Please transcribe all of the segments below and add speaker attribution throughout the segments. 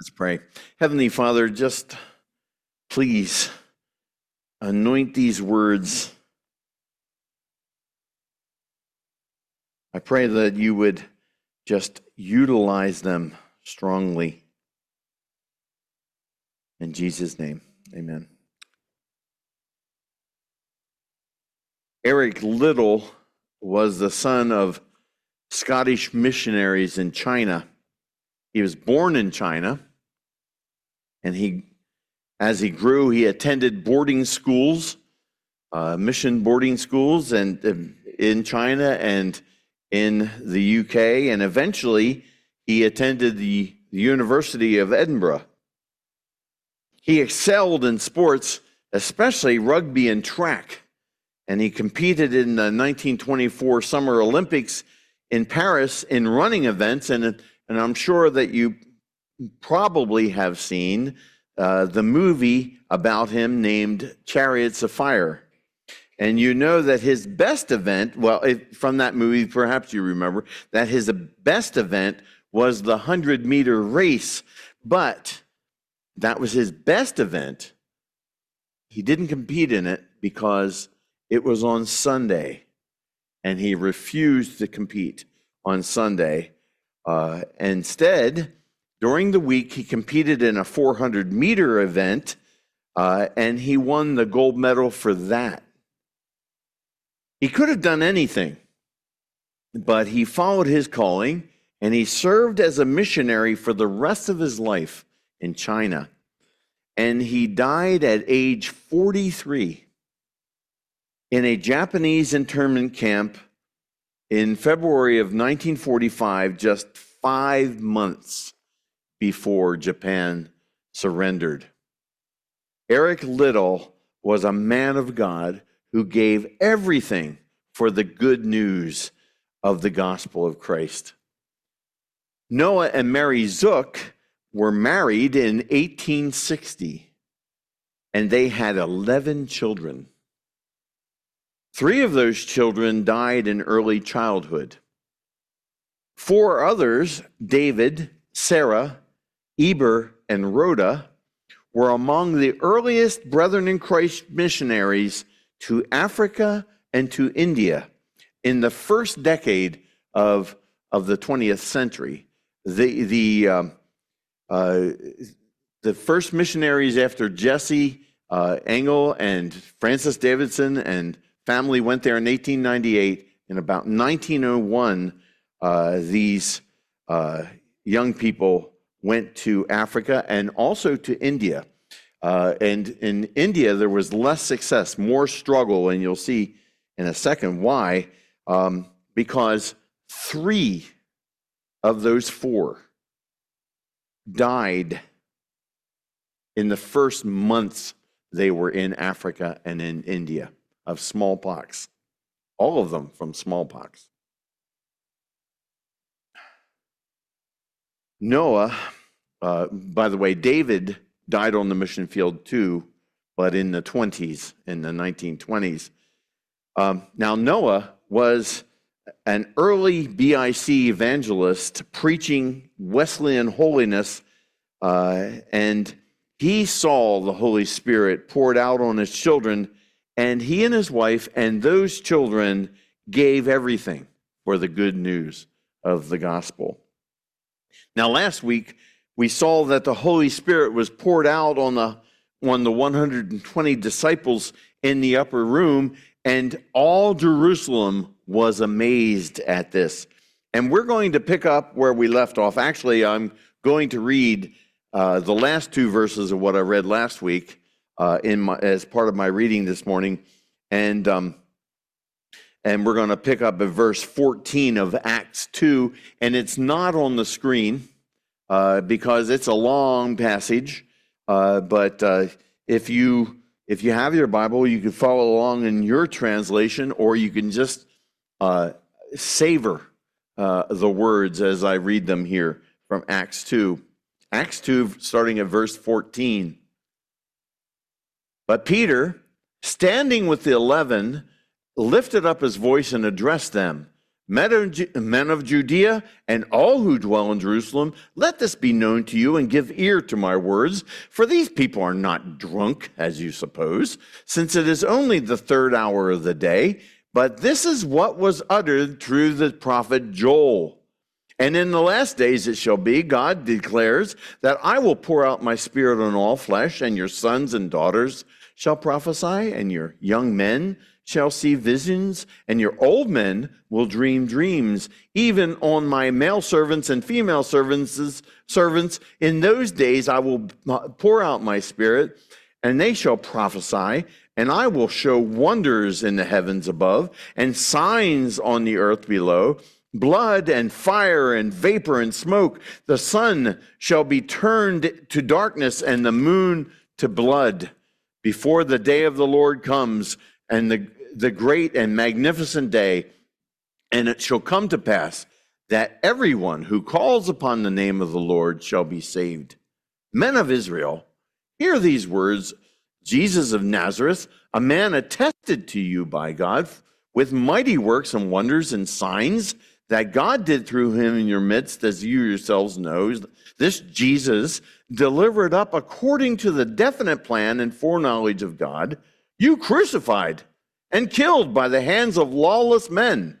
Speaker 1: Let's pray. Heavenly Father, just please anoint these words. I pray that you would just utilize them strongly. In Jesus' name, amen. Eric Liddell was the son of Scottish missionaries in China. He was born in China, and as he grew, he attended boarding schools, mission boarding schools, and in China and in the UK, and eventually he attended the University of Edinburgh. He excelled in sports, especially rugby and track, and he competed in the 1924 Summer Olympics in Paris in running events, and I'm sure that you probably have seen the movie about him named Chariots of Fire. And you know that his best event, from that movie, perhaps you remember, that his best event was the 100-meter race. But that was his best event. He didn't compete in it because it was on Sunday, and he refused to compete on Sunday. Instead, during the week, he competed in a 400-meter event, and he won the gold medal for that. He could have done anything, but he followed his calling, and he served as a missionary for the rest of his life in China. And he died at age 43 in a Japanese internment camp in February of 1945, just 5 months before Japan surrendered. Eric Liddell was a man of God who gave everything for the good news of the gospel of Christ. Noah and Mary Zook were married in 1860, and they had 11 children. 3 of those children died in early childhood. 4 others, David, Sarah, Eber, and Rhoda, were among the earliest Brethren in Christ missionaries to Africa and to India in the first decade of the 20th century. The first missionaries after Jesse Engel and Francis Davidson and family went there in 1898. In about 1901, these young people went to Africa and also to India. And in India, there was less success, more struggle, and you'll see in a second why. Because 3 of those 4 died in the first months they were in Africa and in India of smallpox. All of them from smallpox. Noah, by the way, David died on the mission field too, but in the 20s, in the 1920s. Now, Noah was an early BIC evangelist preaching Wesleyan holiness, and he saw the Holy Spirit poured out on his children, and he and his wife and those children gave everything for the good news of the gospel. Now, last week, we saw that the Holy Spirit was poured out on the 120 disciples in the upper room, and all Jerusalem was amazed at this. And we're going to pick up where we left off. Actually, I'm going to read the last 2 verses of what I read last week as part of my reading this morning, and we're going to pick up at verse 14 of Acts 2, and it's not on the screen because it's a long passage. But if you have your Bible, you can follow along in your translation, or you can just savor the words as I read them here from Acts 2. Acts 2, starting at verse 14. But Peter, standing with the 11, lifted up his voice and addressed them. Men of Judea and all who dwell in Jerusalem, let this be known to you and give ear to my words. For these people are not drunk, as you suppose, since it is only the third hour of the day. But this is what was uttered through the prophet Joel. And in the last days it shall be, God declares, that I will pour out my spirit on all flesh, and your sons and daughters shall prophesy, and your young men shall see visions, and your old men will dream dreams. Even on my male servants and female servants, in those days I will pour out my spirit, and they shall prophesy, and I will show wonders in the heavens above, and signs on the earth below, blood and fire and vapor and smoke. The sun shall be turned to darkness and the moon to blood before the day of the Lord comes, and the great and magnificent day. And it shall come to pass that everyone who calls upon the name of the Lord shall be saved. Men of Israel, hear these words. Jesus of Nazareth, a man attested to you by God with mighty works and wonders and signs that God did through him in your midst, as you yourselves know. This Jesus, delivered up according to the definite plan and foreknowledge of God, you crucified and killed by the hands of lawless men.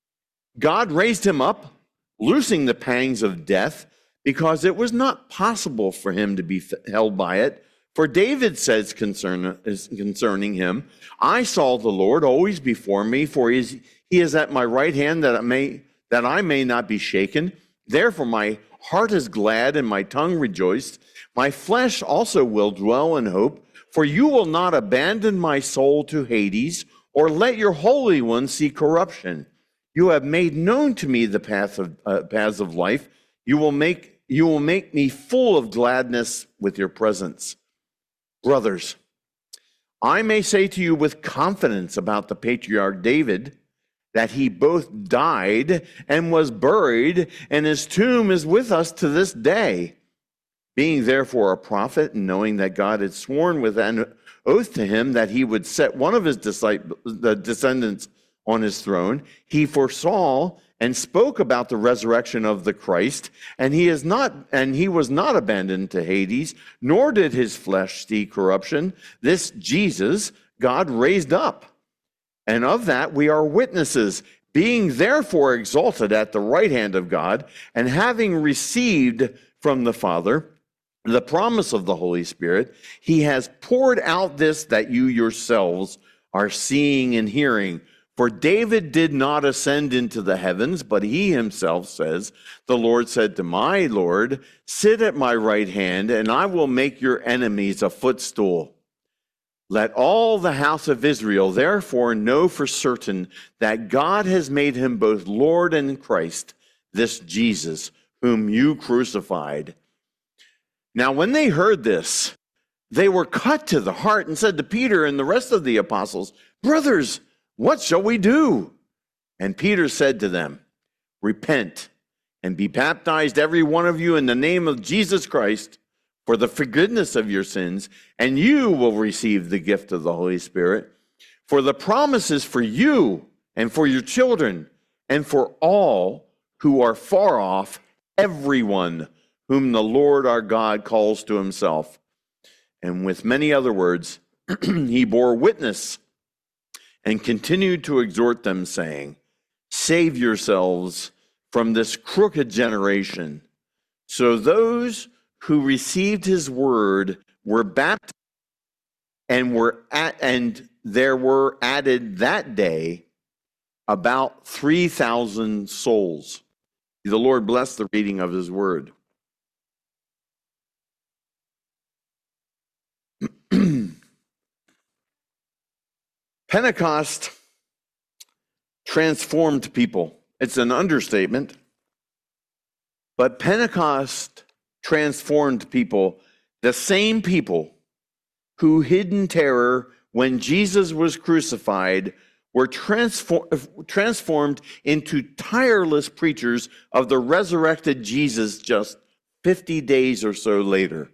Speaker 1: God raised him up, loosing the pangs of death, because it was not possible for him to be held by it. For David says concerning him, I saw the Lord always before me, for he is at my right hand, that I may not be shaken. Therefore my heart is glad and my tongue rejoiced. My flesh also will dwell in hope, for you will not abandon my soul to Hades, or let your Holy One see corruption. You have made known to me the paths of life. You will make me full of gladness with your presence. Brothers, I may say to you with confidence about the patriarch David, that he both died and was buried, and his tomb is with us to this day. Being therefore a prophet, and knowing that God had sworn with an oath to him that he would set one of his descendants on his throne, he foresaw and spoke about the resurrection of the Christ, and he was not abandoned to Hades, nor did his flesh see corruption. This Jesus God raised up, and of that we are witnesses. Being therefore exalted at the right hand of God, and having received from the Father the promise of the Holy Spirit, he has poured out this that you yourselves are seeing and hearing. For David did not ascend into the heavens, but he himself says, the Lord said to my Lord, sit at my right hand, and I will make your enemies a footstool. Let all the house of Israel therefore know for certain that God has made him both Lord and Christ, this Jesus, whom you crucified. Now, when they heard this, they were cut to the heart and said to Peter and the rest of the apostles, brothers, what shall we do? And Peter said to them, repent and be baptized, every one of you, in the name of Jesus Christ, for the forgiveness of your sins, and you will receive the gift of the Holy Spirit. For the promise is for you and for your children and for all who are far off, everyone whom the Lord our God calls to himself. And with many other words, he bore witness and continued to exhort them, saying, save yourselves from this crooked generation. So those who received his word were baptized, and there were added that day about 3,000 souls. The Lord bless the reading of his word. Pentecost transformed people. It's an understatement, but Pentecost transformed people, the same people who hid in terror when Jesus was crucified were transformed into tireless preachers of the resurrected Jesus just 50 days or so later.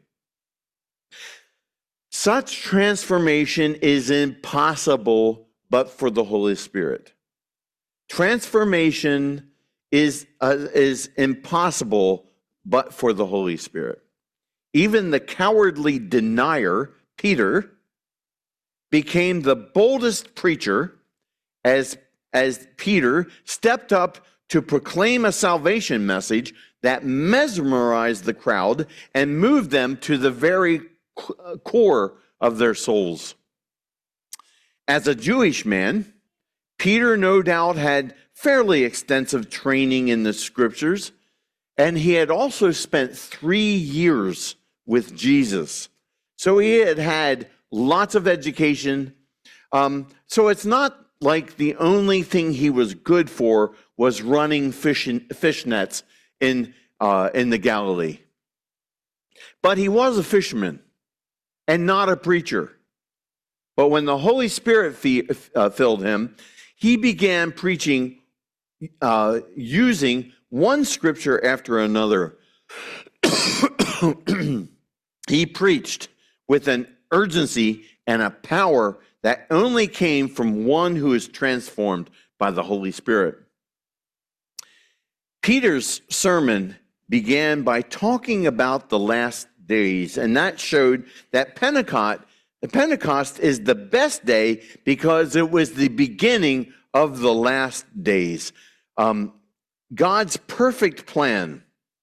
Speaker 1: Such transformation is impossible but for the Holy Spirit. Transformation is impossible but for the Holy Spirit. Even the cowardly denier, Peter, became the boldest preacher as Peter stepped up to proclaim a salvation message that mesmerized the crowd and moved them to the very core of their souls. As a Jewish man, Peter no doubt had fairly extensive training in the scriptures, and he had also spent 3 years with Jesus. So he had had lots of education. So it's not like the only thing he was good for was running fish nets in the Galilee. But he was a fisherman and not a preacher. But when the Holy Spirit filled him, he began preaching using one scripture after another. He preached with an urgency and a power that only came from one who is transformed by the Holy Spirit. Peter's sermon began by talking about the last days, and that showed that Pentecost is the best day because it was the beginning of the last days. God's perfect plan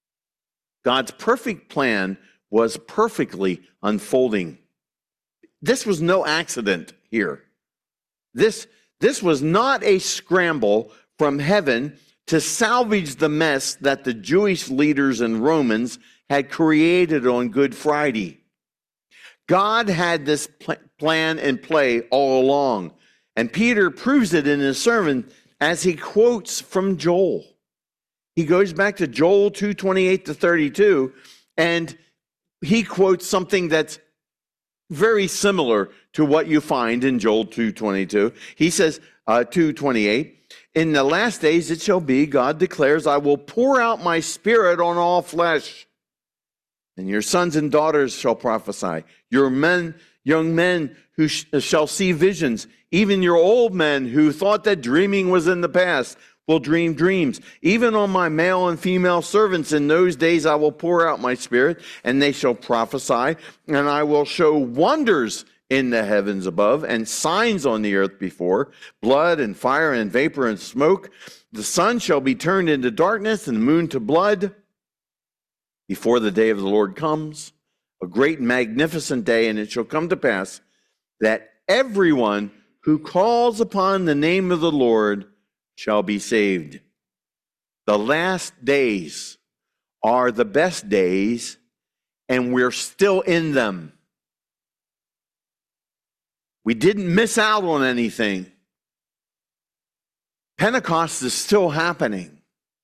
Speaker 1: was perfectly unfolding. This was no accident here. This was not a scramble from heaven to salvage the mess that the Jewish leaders and Romans had created on Good Friday. God had this plan in play all along, and Peter proves it in his sermon as he quotes from Joel. He goes back to Joel 2:28-32, and he quotes something that's very similar to what you find in Joel 2:22. He says, 2:28, in the last days it shall be, God declares, I will pour out my spirit on all flesh, and your sons and daughters shall prophesy. Your young men who shall see visions, even your old men who thought that dreaming was in the past will dream dreams. Even on my male and female servants in those days I will pour out my spirit, and they shall prophesy, and I will show wonders in the heavens above and signs on the earth before, blood and fire and vapor and smoke. The sun shall be turned into darkness and the moon to blood before the day of the Lord comes, a great and magnificent day. And it shall come to pass that everyone who calls upon the name of the Lord shall be saved. The last days are the best days, and we're still in them. We didn't miss out on anything. Pentecost is still happening.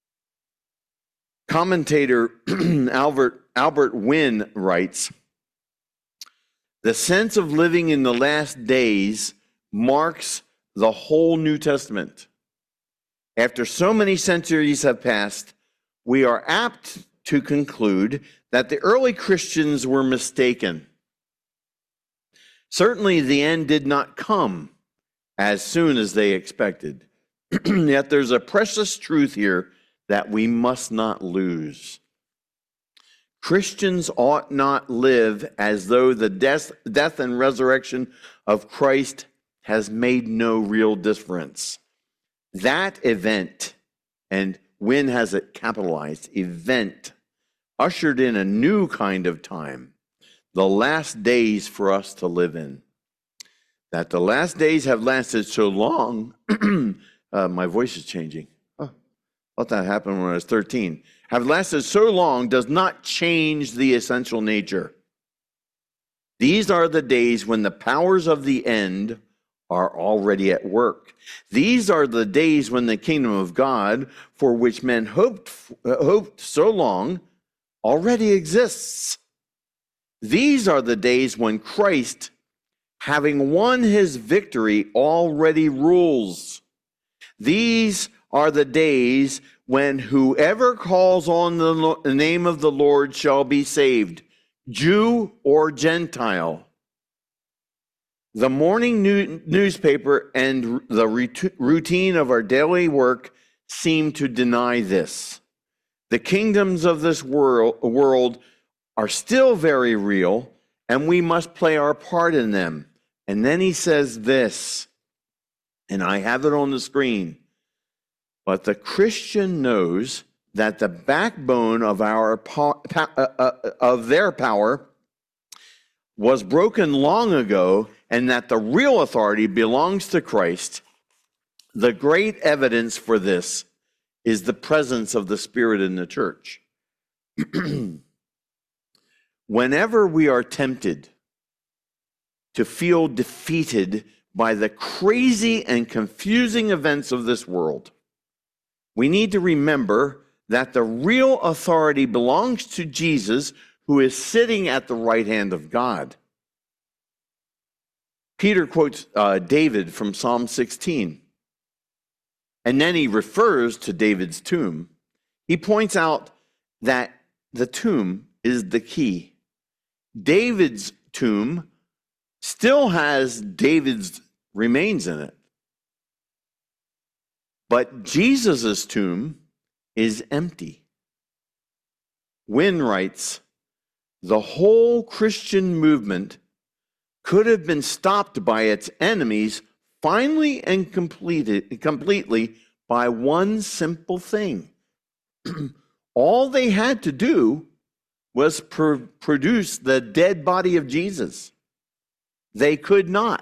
Speaker 1: Commentator Albert Wynn writes, the sense of living in the last days marks the whole New Testament. After so many centuries have passed, we are apt to conclude that the early Christians were mistaken. Certainly, the end did not come as soon as they expected. Yet there's a precious truth here that we must not lose. Christians ought not live as though the death and resurrection of Christ has made no real difference. That event, and Wynn has it capitalized, event, ushered in a new kind of time, the last days for us to live in. That the last days have lasted so long, my voice is changing. Oh, thought that happened when I was 13. Have lasted so long does not change the essential nature. These are the days when the powers of the end are already at work. These are the days when the kingdom of God, for which men hoped so long, already exists. These are the days when Christ, having won his victory, already rules. These are the days when whoever calls on the name of the Lord shall be saved, Jew or Gentile. The morning newspaper and the routine of our daily work seem to deny this. The kingdoms of this world are still very real, and we must play our part in them. And then he says this, and I have it on the screen. But the Christian knows that the backbone of their power was broken long ago, and that the real authority belongs to Christ. The great evidence for this is the presence of the Spirit in the church. Whenever we are tempted to feel defeated by the crazy and confusing events of this world, we need to remember that the real authority belongs to Jesus, who is sitting at the right hand of God. Peter quotes David from Psalm 16, and then he refers to David's tomb. He points out that the tomb is the key. David's tomb still has David's remains in it. But Jesus' tomb is empty. Wynne writes, the whole Christian movement could have been stopped by its enemies finally and completely by one simple thing. All they had to do was produce the dead body of Jesus. They could not.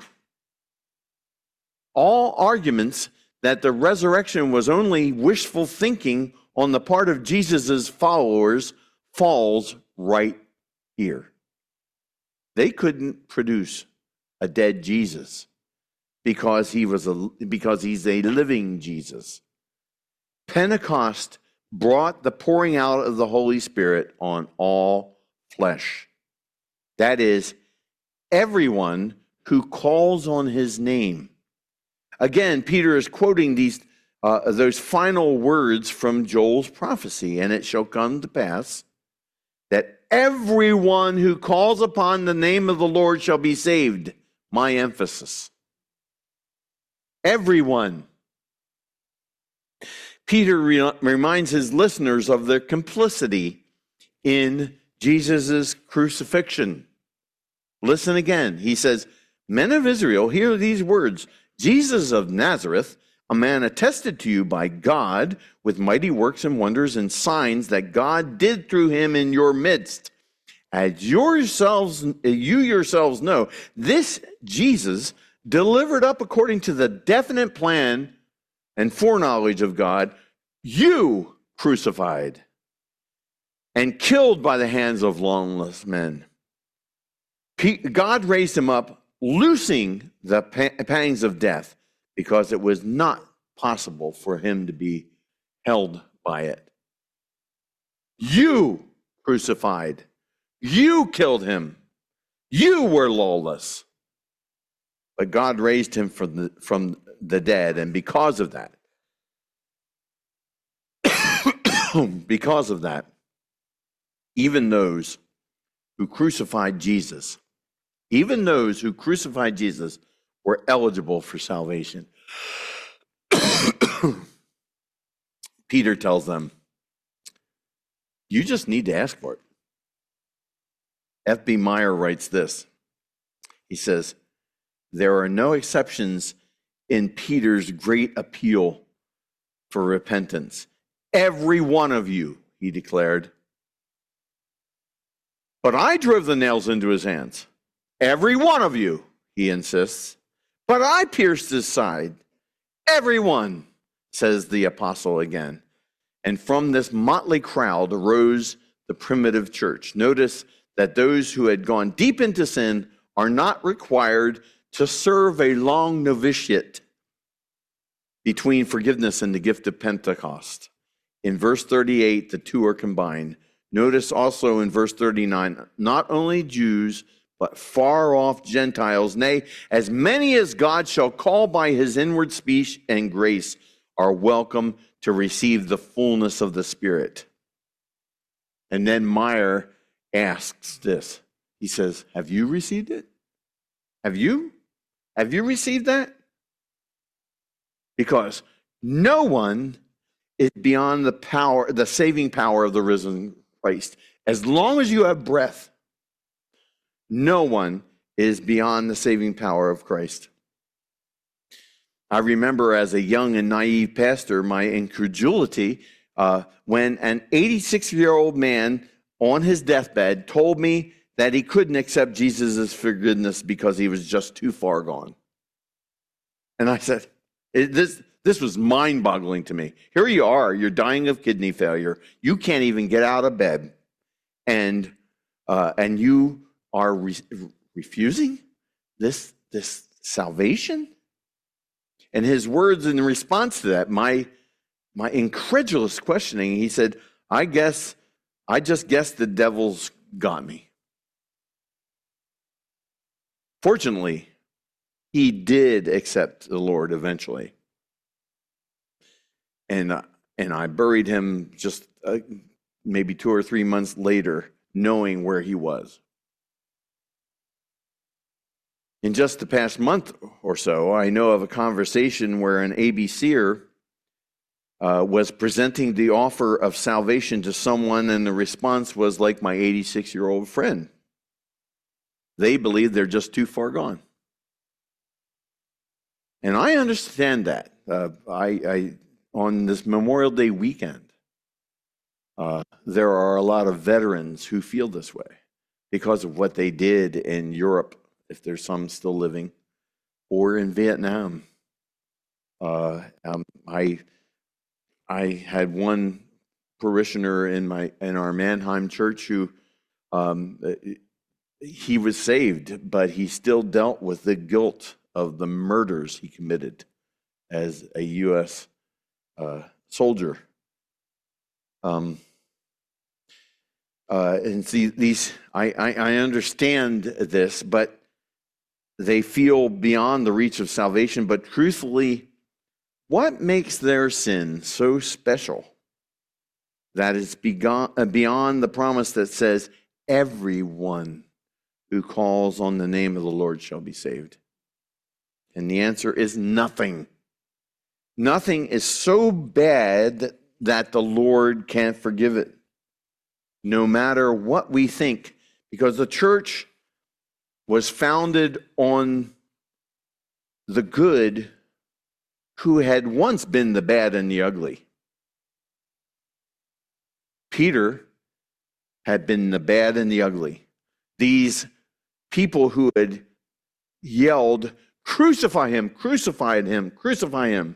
Speaker 1: All arguments that the resurrection was only wishful thinking on the part of Jesus' followers falls right here. They couldn't produce a dead Jesus because he's a living Jesus. Pentecost brought the pouring out of the Holy Spirit on all flesh. That is, everyone who calls on his name. Again, Peter is quoting those final words from Joel's prophecy, and it shall come to pass that everyone who calls upon the name of the Lord shall be saved. My emphasis. Everyone. Peter reminds his listeners of their complicity in Jesus' crucifixion. Listen again. He says, men of Israel, hear these words. Jesus of Nazareth, a man attested to you by God with mighty works and wonders and signs that God did through him in your midst. As you yourselves know, this Jesus, delivered up according to the definite plan and foreknowledge of God, you crucified and killed by the hands of lawless men. God raised him up, loosing the pangs of death, because it was not possible for him to be held by it. You crucified. You killed him. You were lawless. But God raised him from the dead, and because of that, even those who crucified Jesus, were eligible for salvation. Peter tells them, you just need to ask for it. F.B. Meyer writes this. He says, there are no exceptions in Peter's great appeal for repentance. Every one of you, he declared. But I drove the nails into his hands. Every one of you, he insists. But I pierced his side. Everyone, says the apostle again. And from this motley crowd arose the primitive church. Notice that those who had gone deep into sin are not required to serve a long novitiate between forgiveness and the gift of Pentecost. In verse 38, the two are combined. Notice also in verse 39, not only Jews, but far off Gentiles, nay, as many as God shall call by his inward speech and grace, are welcome to receive the fullness of the Spirit. And then Meyer asks this. He says, have you received it? Have you? Have you received that? Because no one is beyond the power, the saving power of the risen Christ. As long as you have breath, no one is beyond the saving power of Christ. I remember as a young and naive pastor, my incredulity when an 86-year-old man on his deathbed told me that he couldn't accept Jesus' forgiveness because he was just too far gone. And I said, this was mind-boggling to me. Here you are, you're dying of kidney failure. You can't even get out of bed. And you are refusing this salvation? And his words in response to that, my incredulous questioning, he said, I just guess the devil's got me. Fortunately, he did accept the Lord eventually. And I buried him just maybe 2 or 3 months later, knowing where he was. In just the past month or so, I know of a conversation where an ABCer was presenting the offer of salvation to someone, and the response was like my 86-year-old friend. They believe they're just too far gone. And I understand that. On this Memorial Day weekend, there are a lot of veterans who feel this way because of what they did in Europe, if there's some still living, or in Vietnam. I had one parishioner in our Mannheim church who he was saved, but he still dealt with the guilt of the murders he committed as a U.S. Soldier. And see, I understand this, but they feel beyond the reach of salvation. But truthfully, what makes their sin so special that it's beyond the promise that says, everyone who calls on the name of the Lord shall be saved? And the answer is nothing. Nothing is so bad that the Lord can't forgive it, no matter what we think, because the church was founded on the good who had once been the bad and the ugly. Peter had been the bad and the ugly. These people who had yelled, "Crucify him, crucify him, crucify him,"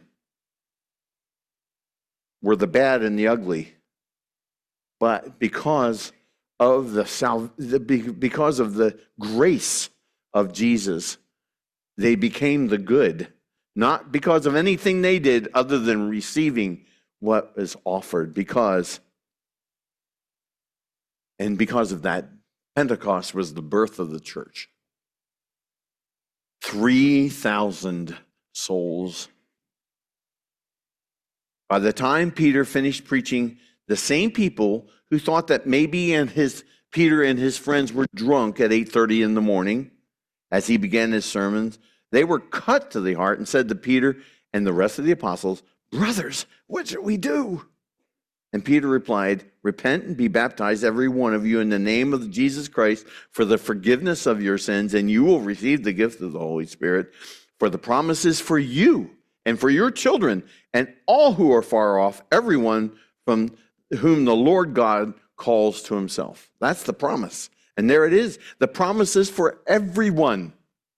Speaker 1: were the bad and the ugly. But because of the grace of Jesus, they became the good, not because of anything they did other than receiving what was offered. Because of that, Pentecost was the birth of the church. 3,000 souls. By the time Peter finished preaching, the same people who thought that maybe Peter and his friends were drunk at 8:30 in the morning as he began his sermons, they were cut to the heart and said to Peter and the rest of the apostles, "Brothers, what should we do?" And Peter replied, "Repent and be baptized, every one of you, in the name of Jesus Christ for the forgiveness of your sins, and you will receive the gift of the Holy Spirit. For the promise is for you and for your children and all who are far off, everyone from whom the Lord God calls to himself." That's the promise. And there it is. The promise is for everyone.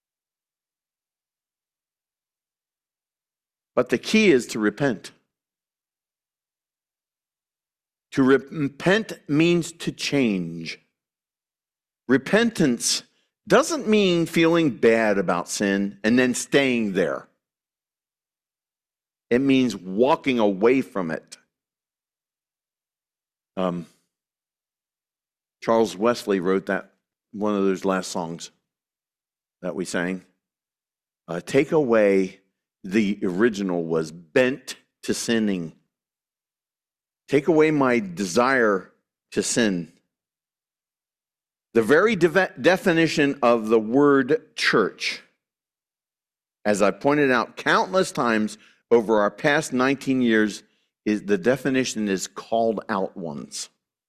Speaker 1: But the key is to repent. To repent means to change. Repentance doesn't mean feeling bad about sin and then staying there. It means walking away from it. Charles Wesley wrote one of those last songs that we sang. Take away, the original was bent to sinning. Take away my desire to sin. The very definition of the word church as I pointed out countless times over our past 19 years, the definition is called out ones.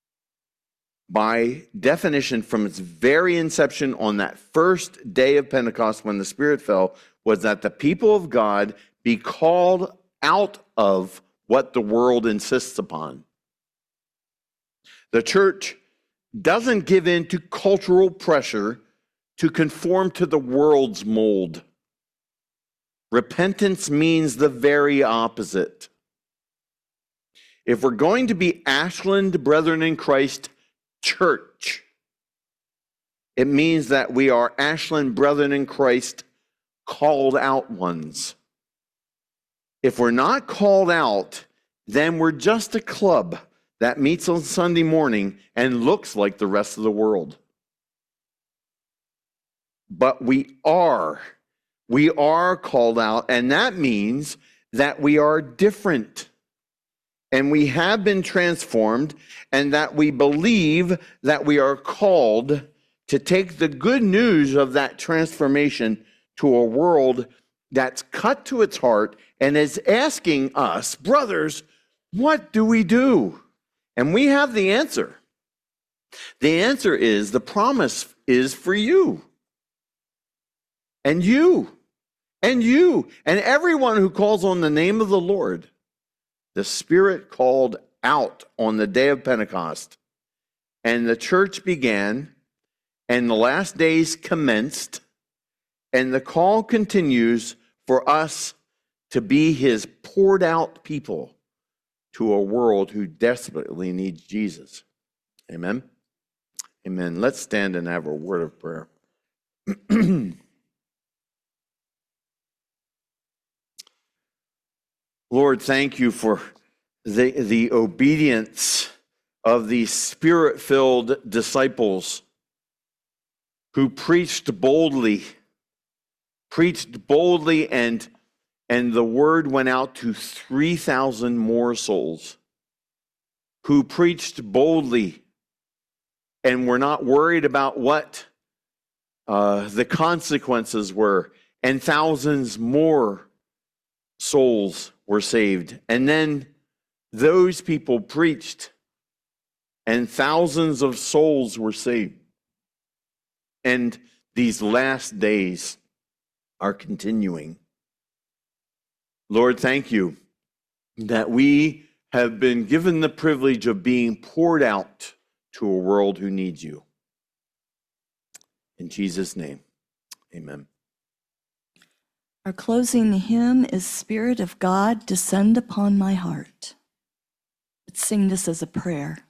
Speaker 1: By definition, from its very inception on that first day of Pentecost when the Spirit fell, was that the people of God be called out of what the world insists upon. The church doesn't give in to cultural pressure to conform to the world's mold. Repentance means the very opposite. If we're going to be Ashland Brethren in Christ Church, it means that we are Ashland Brethren in Christ called out ones. If we're not called out, then we're just a club that meets on Sunday morning and looks like the rest of the world. But we are called out, and that means that we are different. And we have been transformed, and that we believe that we are called to take the good news of that transformation to a world that's cut to its heart and is asking us, brothers, what do we do? And we have the answer. The answer is, the promise is for you. And you. And you. And everyone who calls on the name of the Lord. The Spirit called out on the day of Pentecost, and the church began, and the last days commenced, and the call continues for us to be His poured out people to a world who desperately needs Jesus. Amen? Amen. Let's stand and have a word of prayer. Lord, thank you for the obedience of these Spirit-filled disciples who preached boldly, and the word went out to 3,000 more souls who preached boldly and were not worried about what the consequences were, and thousands more souls were saved. And then those people preached, and thousands of souls were saved. And these last days are continuing. Lord, thank you that we have been given the privilege of being poured out to a world who needs you. In Jesus' name, amen.
Speaker 2: Our closing hymn is Spirit of God, Descend Upon My Heart. Let's sing this as a prayer.